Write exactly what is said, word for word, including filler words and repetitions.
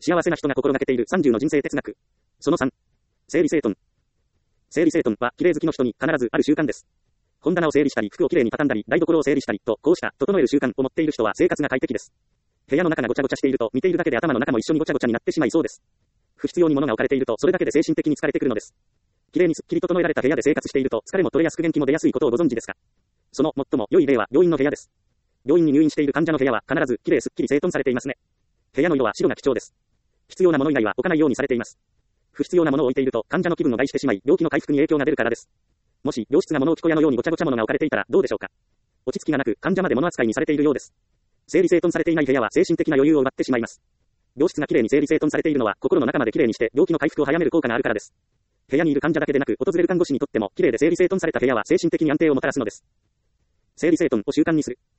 幸せな人が心がけているさんじゅうの人生哲学。そのさん。整理整頓。整理整頓は綺麗好きの人に必ずある習慣です。本棚を整理したり、服をきれいに畳んだり、台所を整理したりと、こうした整える習慣を持っている人は生活が快適です。部屋の中がごちゃごちゃしていると、見ているだけで頭の中も一緒にごちゃごちゃになってしまいそうです。不必要に物が置かれていると、それだけで精神的に疲れてくるのです。きれいにすっきり整えられた部屋で生活していると、疲れも取れやすく元気も出やすいことをご存知ですか？その最も良い例は病院の部屋です。病院に入院している患者の部屋は必ずきれいすっきり整頓されていますね。部屋の色は白が基調です。必要なもの以外は置かないようにされています。不必要なものを置いていると患者の気分を害してしまい、病気の回復に影響が出るからです。もし病室が物置小屋のようにごちゃごちゃ物が置かれていたらどうでしょうか？落ち着きがなく患者まで物扱いにされているようです。整理整頓されていない部屋は精神的な余裕を奪ってしまいます。病室がきれいに整理整頓されているのは心の中まできれいにして病気の回復を早める効果があるからです。部屋にいる患者だけでなく訪れる看護師にとってもきれいで整理整頓された部屋は精神的に安定をもたらすのです。整理整頓を習慣にする。